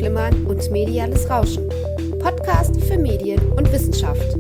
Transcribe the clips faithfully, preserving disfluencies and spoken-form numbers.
Kammerflimmern und mediales Rauschen. Podcast für Medien und Wissenschaft.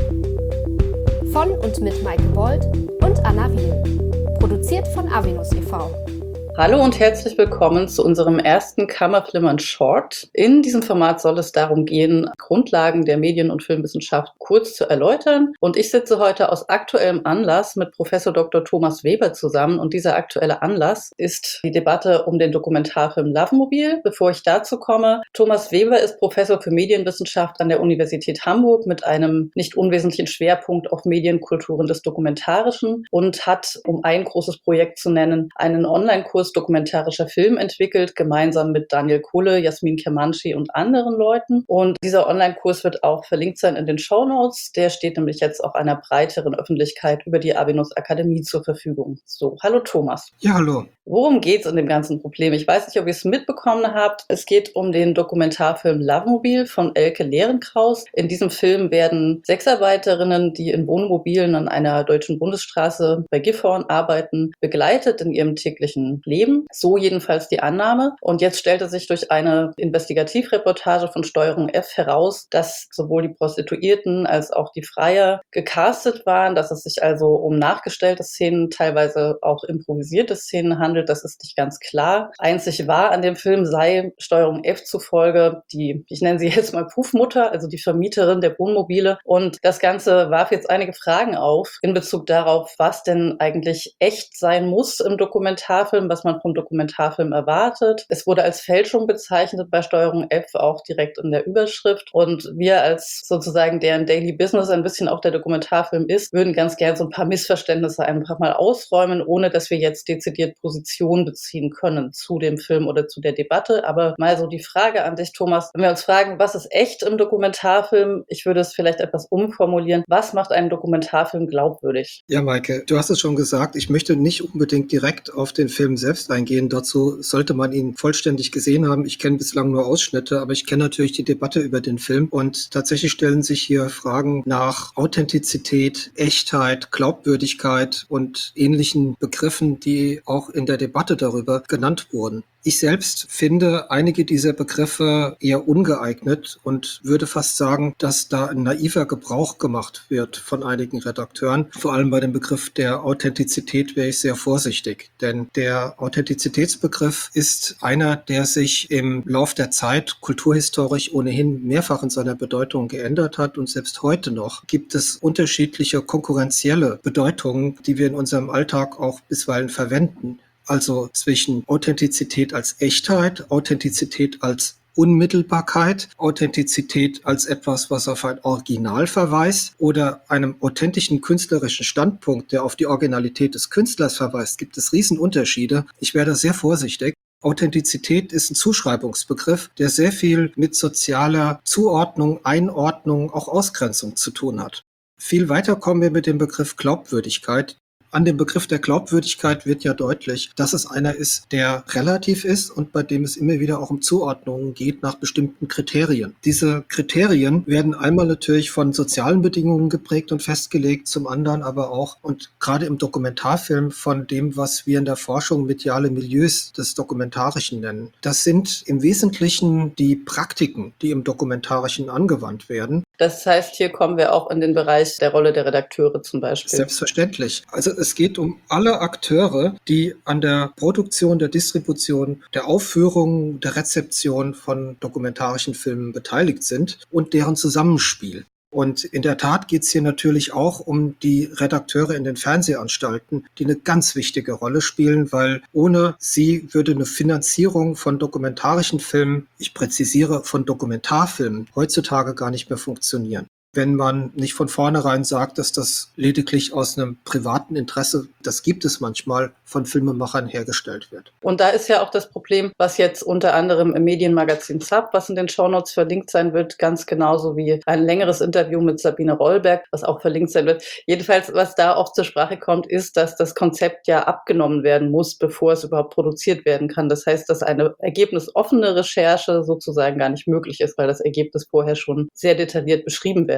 Von und mit Maike Bold und Anna Wiel. Produziert von Avenus e V Hallo und herzlich willkommen zu unserem ersten Kammerflimmern Short. In diesem Format soll es darum gehen, Grundlagen der Medien- und Filmwissenschaft kurz zu erläutern. Und ich sitze heute aus aktuellem Anlass mit Professor Doktor Thomas Weber zusammen. Und dieser aktuelle Anlass ist die Debatte um den Dokumentarfilm Lovemobil. Bevor ich dazu komme, Thomas Weber ist Professor für Medienwissenschaft an der Universität Hamburg mit einem nicht unwesentlichen Schwerpunkt auf Medienkulturen des Dokumentarischen und hat, um ein großes Projekt zu nennen, einen Online-Kurs dokumentarischer Film entwickelt, gemeinsam mit Daniel Kulle, Jasmin Kermanci und anderen Leuten. Und dieser Online-Kurs wird auch verlinkt sein in den Shownotes. Der steht nämlich jetzt auch einer breiteren Öffentlichkeit über die Avenus Akademie zur Verfügung. So, hallo Thomas. Ja, hallo. Worum geht es in dem ganzen Problem? Ich weiß nicht, ob ihr es mitbekommen habt. Es geht um den Dokumentarfilm Lovemobil von Elke Lehrenkraus. In diesem Film werden Sexarbeiterinnen, die in Wohnmobilen an einer deutschen Bundesstraße bei Gifhorn arbeiten, begleitet in ihrem täglichen Leben. So jedenfalls die Annahme. Und jetzt stellte sich durch eine Investigativreportage von Steuerung F heraus, dass sowohl die Prostituierten als auch die Freier gecastet waren, dass es sich also um nachgestellte Szenen, teilweise auch improvisierte Szenen handelt. Das ist nicht ganz klar. Einzig wahr an dem Film sei Steuerung F zufolge die, ich nenne sie jetzt mal Puffmutter, also die Vermieterin der Wohnmobile. Und das Ganze warf jetzt einige Fragen auf in Bezug darauf, was denn eigentlich echt sein muss im Dokumentarfilm, was man vom Dokumentarfilm erwartet. Es wurde als Fälschung bezeichnet bei Steuerung F, auch direkt in der Überschrift. Und wir als sozusagen deren Daily Business ein bisschen auch der Dokumentarfilm ist, würden ganz gern so ein paar Missverständnisse einfach mal ausräumen, ohne dass wir jetzt dezidiert Position beziehen können zu dem Film oder zu der Debatte. Aber mal so die Frage an dich, Thomas. Wenn wir uns fragen, was ist echt im Dokumentarfilm? Ich würde es vielleicht etwas umformulieren. Was macht einen Dokumentarfilm glaubwürdig? Ja, Maike, du hast es schon gesagt. Ich möchte nicht unbedingt direkt auf den Film selbst eingehen. Dazu sollte man ihn vollständig gesehen haben. Ich kenne bislang nur Ausschnitte, aber ich kenne natürlich die Debatte über den Film. Und tatsächlich stellen sich hier Fragen nach Authentizität, Echtheit, Glaubwürdigkeit und ähnlichen Begriffen, die auch in der Debatte darüber genannt wurden. Ich selbst finde einige dieser Begriffe eher ungeeignet und würde fast sagen, dass da ein naiver Gebrauch gemacht wird von einigen Redakteuren. Vor allem bei dem Begriff der Authentizität wäre ich sehr vorsichtig, denn der Authentizitätsbegriff ist einer, der sich im Lauf der Zeit kulturhistorisch ohnehin mehrfach in seiner Bedeutung geändert hat und selbst heute noch gibt es unterschiedliche konkurrenzielle Bedeutungen, die wir in unserem Alltag auch bisweilen verwenden. Also zwischen Authentizität als Echtheit, Authentizität als Unmittelbarkeit, Authentizität als etwas, was auf ein Original verweist oder einem authentischen künstlerischen Standpunkt, der auf die Originalität des Künstlers verweist, gibt es Riesenunterschiede. Ich wäre da sehr vorsichtig. Authentizität ist ein Zuschreibungsbegriff, der sehr viel mit sozialer Zuordnung, Einordnung, auch Ausgrenzung zu tun hat. Viel weiter kommen wir mit dem Begriff Glaubwürdigkeit. An dem Begriff der Glaubwürdigkeit wird ja deutlich, dass es einer ist, der relativ ist und bei dem es immer wieder auch um Zuordnungen geht nach bestimmten Kriterien. Diese Kriterien werden einmal natürlich von sozialen Bedingungen geprägt und festgelegt, zum anderen aber auch und gerade im Dokumentarfilm von dem, was wir in der Forschung mediale Milieus des Dokumentarischen nennen. Das sind im Wesentlichen die Praktiken, die im Dokumentarischen angewandt werden. Das heißt, hier kommen wir auch in den Bereich der Rolle der Redakteure zum Beispiel. Selbstverständlich. Also es geht um alle Akteure, die an der Produktion, der Distribution, der Aufführung, der Rezeption von dokumentarischen Filmen beteiligt sind und deren Zusammenspiel. Und in der Tat geht es hier natürlich auch um die Redakteure in den Fernsehanstalten, die eine ganz wichtige Rolle spielen, weil ohne sie würde eine Finanzierung von dokumentarischen Filmen, ich präzisiere von Dokumentarfilmen, heutzutage gar nicht mehr funktionieren. Wenn man nicht von vornherein sagt, dass das lediglich aus einem privaten Interesse, das gibt es manchmal, von Filmemachern hergestellt wird. Und da ist ja auch das Problem, was jetzt unter anderem im Medienmagazin Zapp, was in den Shownotes verlinkt sein wird, ganz genauso wie ein längeres Interview mit Sabine Rollberg, was auch verlinkt sein wird. Jedenfalls, was da auch zur Sprache kommt, ist, dass das Konzept ja abgenommen werden muss, bevor es überhaupt produziert werden kann. Das heißt, dass eine ergebnisoffene Recherche sozusagen gar nicht möglich ist, weil das Ergebnis vorher schon sehr detailliert beschrieben werden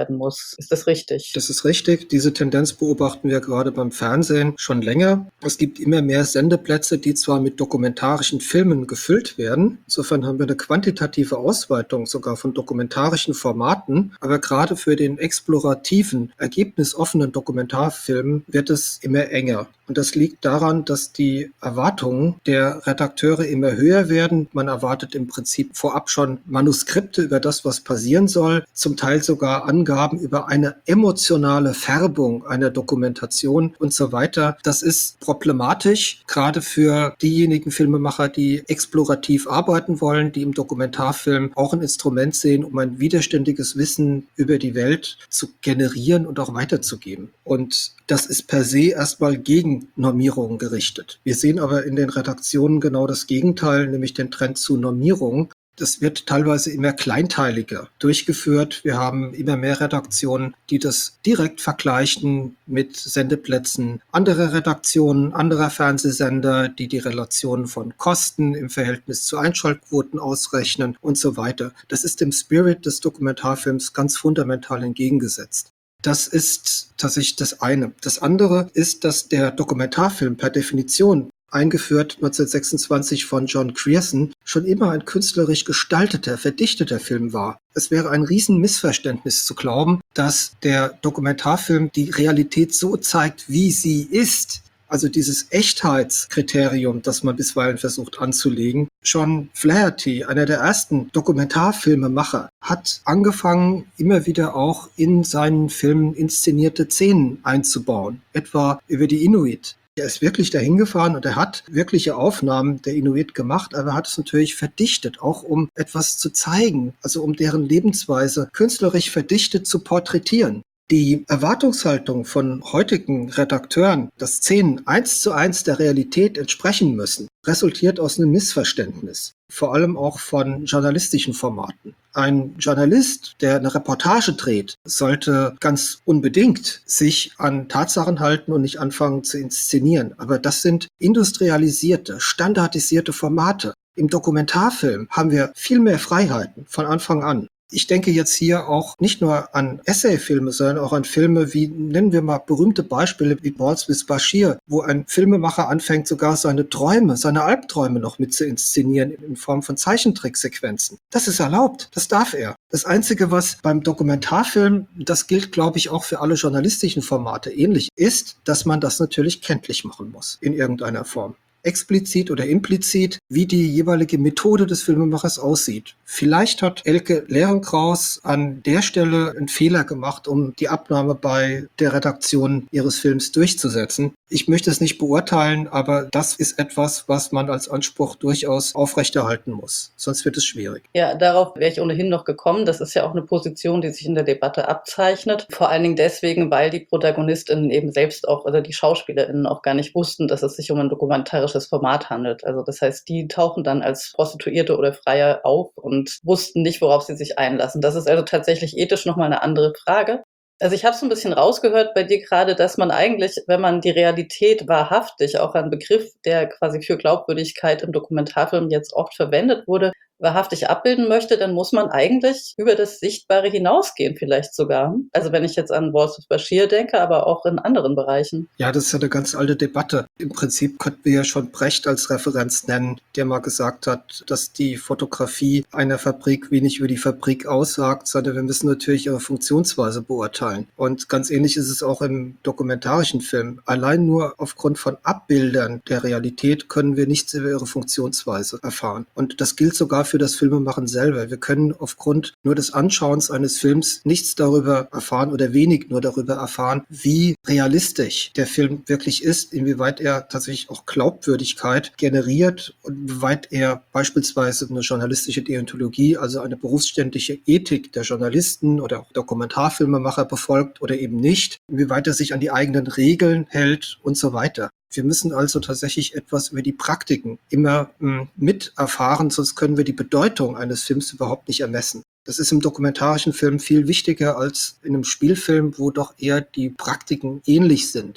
werden muss. Ist das richtig? Das ist richtig. Diese Tendenz beobachten wir gerade beim Fernsehen schon länger. Es gibt immer mehr Sendeplätze, die zwar mit dokumentarischen Filmen gefüllt werden. Insofern haben wir eine quantitative Ausweitung sogar von dokumentarischen Formaten. Aber gerade für den explorativen, ergebnisoffenen Dokumentarfilm wird es immer enger. Und das liegt daran, dass die Erwartungen der Redakteure immer höher werden. Man erwartet im Prinzip vorab schon Manuskripte über das, was passieren soll, zum Teil sogar Angaben über eine emotionale Färbung einer Dokumentation und so weiter. Das ist problematisch, gerade für diejenigen Filmemacher, die explorativ arbeiten wollen, die im Dokumentarfilm auch ein Instrument sehen, um ein widerständiges Wissen über die Welt zu generieren und auch weiterzugeben. Und das ist per se erstmal gegen Normierungen gerichtet. Wir sehen aber in den Redaktionen genau das Gegenteil, nämlich den Trend zu Normierungen. Das wird teilweise immer kleinteiliger durchgeführt. Wir haben immer mehr Redaktionen, die das direkt vergleichen mit Sendeplätzen anderer Redaktionen, anderer Fernsehsender, die die Relationen von Kosten im Verhältnis zu Einschaltquoten ausrechnen und so weiter. Das ist dem Spirit des Dokumentarfilms ganz fundamental entgegengesetzt. Das ist tatsächlich das eine. Das andere ist, dass der Dokumentarfilm per Definition, eingeführt neunzehnhundertsechsundzwanzig von John Grierson, schon immer ein künstlerisch gestalteter, verdichteter Film war. Es wäre ein Riesenmissverständnis zu glauben, dass der Dokumentarfilm die Realität so zeigt, wie sie ist. Also dieses Echtheitskriterium, das man bisweilen versucht anzulegen. John Flaherty, einer der ersten Dokumentarfilmemacher, hat angefangen, immer wieder auch in seinen Filmen inszenierte Szenen einzubauen, etwa über die Inuit. Er ist wirklich dahin gefahren und er hat wirkliche Aufnahmen der Inuit gemacht, aber er hat es natürlich verdichtet, auch um etwas zu zeigen, also um deren Lebensweise künstlerisch verdichtet zu porträtieren. Die Erwartungshaltung von heutigen Redakteuren, dass Szenen eins zu eins der Realität entsprechen müssen, resultiert aus einem Missverständnis, vor allem auch von journalistischen Formaten. Ein Journalist, der eine Reportage dreht, sollte ganz unbedingt sich an Tatsachen halten und nicht anfangen zu inszenieren. Aber das sind industrialisierte, standardisierte Formate. Im Dokumentarfilm haben wir viel mehr Freiheiten von Anfang an. Ich denke jetzt hier auch nicht nur an Essayfilme, sondern auch an Filme wie, nennen wir mal berühmte Beispiele wie Balls with Bashir, wo ein Filmemacher anfängt, sogar seine Träume, seine Albträume noch mit zu inszenieren in Form von Zeichentricksequenzen. Das ist erlaubt, das darf er. Das Einzige, was beim Dokumentarfilm, das gilt, glaube ich, auch für alle journalistischen Formate ähnlich ist, dass man das natürlich kenntlich machen muss in irgendeiner Form. Explizit oder implizit, wie die jeweilige Methode des Filmemachers aussieht. Vielleicht hat Elke Lehrenkraus an der Stelle einen Fehler gemacht, um die Abnahme bei der Redaktion ihres Films durchzusetzen. Ich möchte es nicht beurteilen, aber das ist etwas, was man als Anspruch durchaus aufrechterhalten muss. Sonst wird es schwierig. Ja, darauf wäre ich ohnehin noch gekommen. Das ist ja auch eine Position, die sich in der Debatte abzeichnet. Vor allen Dingen deswegen, weil die ProtagonistInnen eben selbst auch, oder die SchauspielerInnen auch gar nicht wussten, dass es sich um ein dokumentarisches Format handelt. Also das heißt, die tauchen dann als Prostituierte oder Freier auf und wussten nicht, worauf sie sich einlassen. Das ist also tatsächlich ethisch nochmal eine andere Frage. Also ich habe so ein bisschen rausgehört bei dir gerade, dass man eigentlich, wenn man die Realität wahrhaftig, auch ein Begriff, der quasi für Glaubwürdigkeit im Dokumentarfilm jetzt oft verwendet wurde, wahrhaftig abbilden möchte, dann muss man eigentlich über das Sichtbare hinausgehen vielleicht sogar. Also wenn ich jetzt an Balls with Bashir denke, aber auch in anderen Bereichen. Ja, das ist ja eine ganz alte Debatte. Im Prinzip könnten wir ja schon Brecht als Referenz nennen, der mal gesagt hat, dass die Fotografie einer Fabrik wenig über die Fabrik aussagt, sondern wir müssen natürlich ihre Funktionsweise beurteilen. Und ganz ähnlich ist es auch im dokumentarischen Film. Allein nur aufgrund von Abbildern der Realität können wir nichts über ihre Funktionsweise erfahren. Und das gilt sogar für das Filmemachen selber. Wir können aufgrund nur des Anschauens eines Films nichts darüber erfahren oder wenig nur darüber erfahren, wie realistisch der Film wirklich ist, inwieweit er tatsächlich auch Glaubwürdigkeit generiert und inwieweit er beispielsweise eine journalistische Deontologie, also eine berufsständische Ethik der Journalisten oder auch Dokumentarfilmemacher befolgt oder eben nicht, inwieweit er sich an die eigenen Regeln hält und so weiter. Wir müssen also tatsächlich etwas über die Praktiken immer mh, mit erfahren, sonst können wir die Bedeutung eines Films überhaupt nicht ermessen. Das ist im dokumentarischen Film viel wichtiger als in einem Spielfilm, wo doch eher die Praktiken ähnlich sind.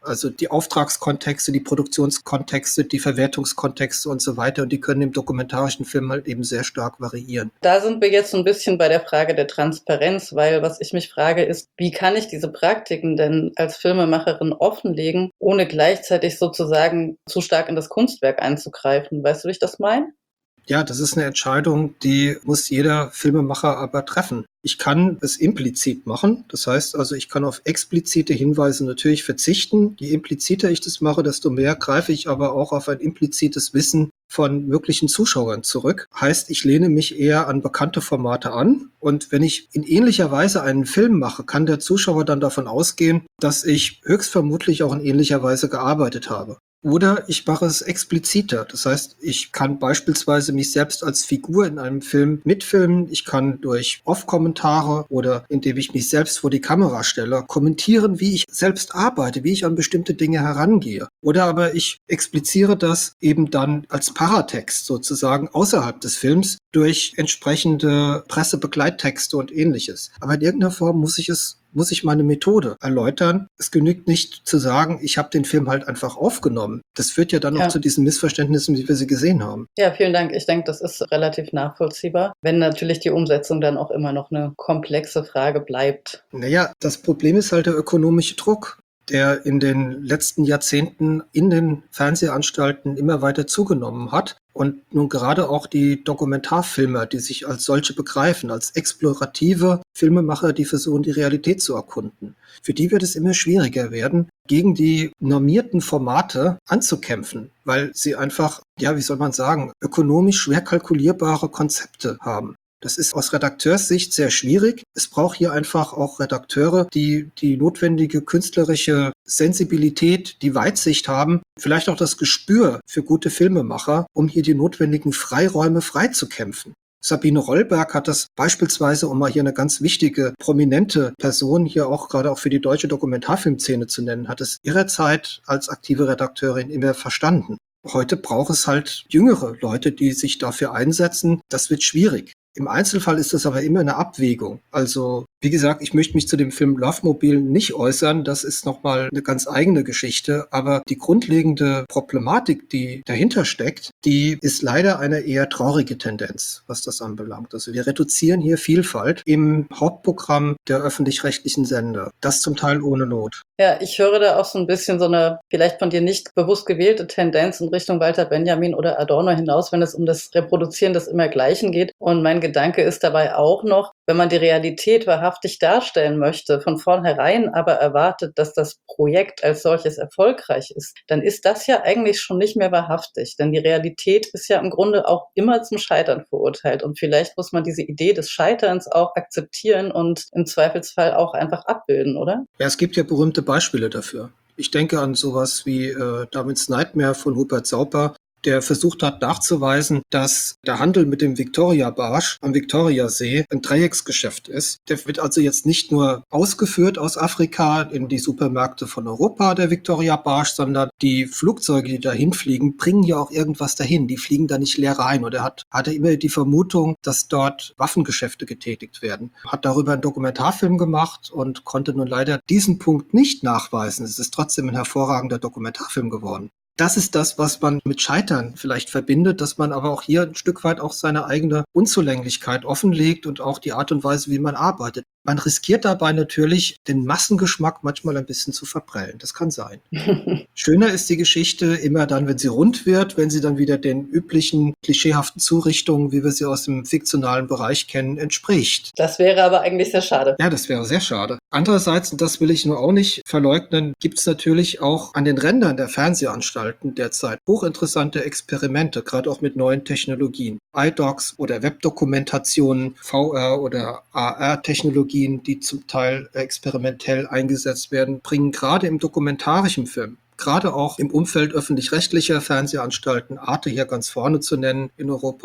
Also die Auftragskontexte, die Produktionskontexte, die Verwertungskontexte und so weiter. Und die können im dokumentarischen Film halt eben sehr stark variieren. Da sind wir jetzt so ein bisschen bei der Frage der Transparenz, weil was ich mich frage ist, wie kann ich diese Praktiken denn als Filmemacherin offenlegen, ohne gleichzeitig sozusagen zu stark in das Kunstwerk einzugreifen? Weißt du, wie ich das meine? Ja, das ist eine Entscheidung, die muss jeder Filmemacher aber treffen. Ich kann es implizit machen. Das heißt also, ich kann auf explizite Hinweise natürlich verzichten. Je impliziter ich das mache, desto mehr greife ich aber auch auf ein implizites Wissen von möglichen Zuschauern zurück. Heißt, ich lehne mich eher an bekannte Formate an. Und wenn ich in ähnlicher Weise einen Film mache, kann der Zuschauer dann davon ausgehen, dass ich höchstvermutlich auch in ähnlicher Weise gearbeitet habe. Oder ich mache es expliziter. Das heißt, ich kann beispielsweise mich selbst als Figur in einem Film mitfilmen. Ich kann durch Off-Kommentare oder indem ich mich selbst vor die Kamera stelle, kommentieren, wie ich selbst arbeite, wie ich an bestimmte Dinge herangehe. Oder aber ich expliziere das eben dann als Paratext sozusagen außerhalb des Films durch entsprechende Pressebegleittexte und Ähnliches. Aber in irgendeiner Form muss ich es muss ich meine Methode erläutern. Es genügt nicht zu sagen, ich habe den Film halt einfach aufgenommen. Das führt ja dann ja auch zu diesen Missverständnissen, wie wir sie gesehen haben. Ja, vielen Dank. Ich denke, das ist relativ nachvollziehbar, wenn natürlich die Umsetzung dann auch immer noch eine komplexe Frage bleibt. Naja, das Problem ist halt der ökonomische Druck, der in den letzten Jahrzehnten in den Fernsehanstalten immer weiter zugenommen hat. Und nun gerade auch die Dokumentarfilmer, die sich als solche begreifen, als explorative Filmemacher, die versuchen, die Realität zu erkunden. Für die wird es immer schwieriger werden, gegen die normierten Formate anzukämpfen, weil sie einfach, ja, wie soll man sagen, ökonomisch schwer kalkulierbare Konzepte haben. Das ist aus Redakteurssicht sehr schwierig. Es braucht hier einfach auch Redakteure, die die notwendige künstlerische Sensibilität, die Weitsicht haben, vielleicht auch das Gespür für gute Filmemacher, um hier die notwendigen Freiräume freizukämpfen. Sabine Rollberg hat das beispielsweise, um mal hier eine ganz wichtige, prominente Person hier auch gerade auch für die deutsche Dokumentarfilmszene zu nennen, hat es ihrer Zeit als aktive Redakteurin immer verstanden. Heute braucht es halt jüngere Leute, die sich dafür einsetzen. Das wird schwierig. Im Einzelfall ist das aber immer eine Abwägung. Also, wie gesagt, ich möchte mich zu dem Film Lovemobil nicht äußern. Das ist nochmal eine ganz eigene Geschichte. Aber die grundlegende Problematik, die dahinter steckt, die ist leider eine eher traurige Tendenz, was das anbelangt. Also wir reduzieren hier Vielfalt im Hauptprogramm der öffentlich-rechtlichen Sender. Das zum Teil ohne Not. Ja, ich höre da auch so ein bisschen so eine vielleicht von dir nicht bewusst gewählte Tendenz in Richtung Walter Benjamin oder Adorno hinaus, wenn es um das Reproduzieren des Immergleichen geht. Und mein Gedanke ist dabei auch noch, wenn man die Realität wahrhaftig darstellen möchte, von vornherein aber erwartet, dass das Projekt als solches erfolgreich ist, dann ist das ja eigentlich schon nicht mehr wahrhaftig. Denn die Realität ist ja im Grunde auch immer zum Scheitern verurteilt. Und vielleicht muss man diese Idee des Scheiterns auch akzeptieren und im Zweifelsfall auch einfach abbilden, oder? Ja, es gibt ja berühmte Beispiele dafür. Ich denke an sowas wie äh, David's Nightmare von Hubert Sauper, der versucht hat nachzuweisen, dass der Handel mit dem Victoria-Barsch am Viktoriasee ein Dreiecksgeschäft ist. Der wird also jetzt nicht nur ausgeführt aus Afrika in die Supermärkte von Europa, der Victoria-Barsch, sondern die Flugzeuge, die dahin fliegen, bringen ja auch irgendwas dahin. Die fliegen da nicht leer rein. Und er hat, hatte immer die Vermutung, dass dort Waffengeschäfte getätigt werden. Hat darüber einen Dokumentarfilm gemacht und konnte nun leider diesen Punkt nicht nachweisen. Es ist trotzdem ein hervorragender Dokumentarfilm geworden. Das ist das, was man mit Scheitern vielleicht verbindet, dass man aber auch hier ein Stück weit auch seine eigene Unzulänglichkeit offenlegt und auch die Art und Weise, wie man arbeitet. Man riskiert dabei natürlich, den Massengeschmack manchmal ein bisschen zu verprellen. Das kann sein. Schöner ist die Geschichte immer dann, wenn sie rund wird, wenn sie dann wieder den üblichen klischeehaften Zurichtungen, wie wir sie aus dem fiktionalen Bereich kennen, entspricht. Das wäre aber eigentlich sehr schade. Ja, das wäre sehr schade. Andererseits, und das will ich nur auch nicht verleugnen, gibt es natürlich auch an den Rändern der Fernsehanstalten derzeit hochinteressante Experimente, gerade auch mit neuen Technologien. iDocs oder Webdokumentationen, V R oder A R-Technologien, die zum Teil experimentell eingesetzt werden, bringen gerade im dokumentarischen Film, gerade auch im Umfeld öffentlich-rechtlicher Fernsehanstalten, Arte hier ganz vorne zu nennen in Europa,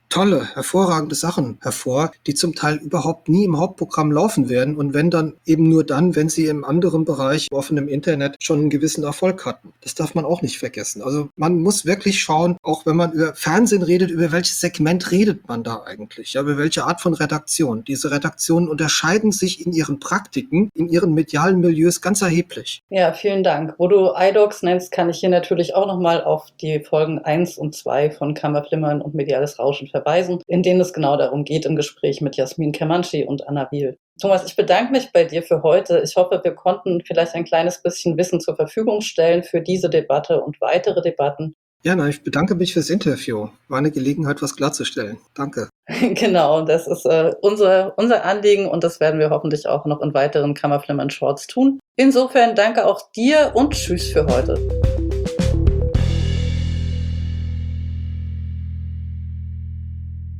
tolle, hervorragende Sachen hervor, die zum Teil überhaupt nie im Hauptprogramm laufen werden und wenn dann eben nur dann, wenn sie im anderen Bereich, offen im Internet, schon einen gewissen Erfolg hatten. Das darf man auch nicht vergessen. Also man muss wirklich schauen, auch wenn man über Fernsehen redet, über welches Segment redet man da eigentlich? Ja, über welche Art von Redaktion? Diese Redaktionen unterscheiden sich in ihren Praktiken, in ihren medialen Milieus ganz erheblich. Ja, vielen Dank. Wo du iDocs nennst, kann ich hier natürlich auch nochmal auf die Folgen eins und zwei von Kammerflimmern und Mediales Rauschen verweisen, in denen es genau darum geht im Gespräch mit Jasmin Kermanci und Anna Wiel. Thomas, ich bedanke mich bei dir für heute. Ich hoffe, wir konnten vielleicht ein kleines bisschen Wissen zur Verfügung stellen für diese Debatte und weitere Debatten. Ja, nein, ich bedanke mich fürs Interview. War eine Gelegenheit, was klarzustellen. Danke. Genau, das ist äh, unser, unser Anliegen und das werden wir hoffentlich auch noch in weiteren Kammerflimmern Shorts tun. Insofern danke auch dir und tschüss für heute.